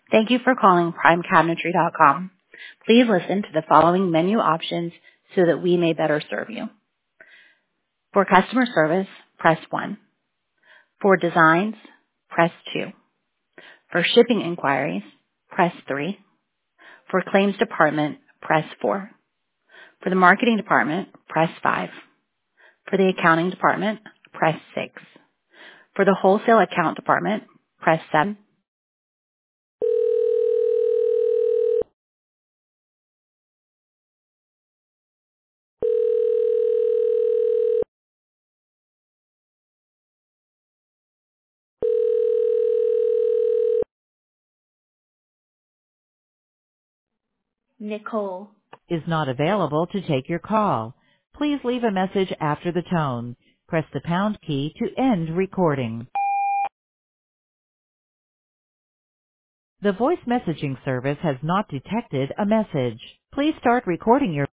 Thank you for calling PrimeCabinetry.com. Please listen to the following menu options so that we may better serve you. For customer service, press 1. For designs, press 2. For shipping inquiries, press 3. For claims department, press 4. For the marketing department, press 5. For the accounting department, press 6. For the wholesale account department, press 7. Nicole. Is not available to take your call. Please leave a message after the tone. Press the pound key to end recording. The voice messaging service has not detected a message. Please start recording your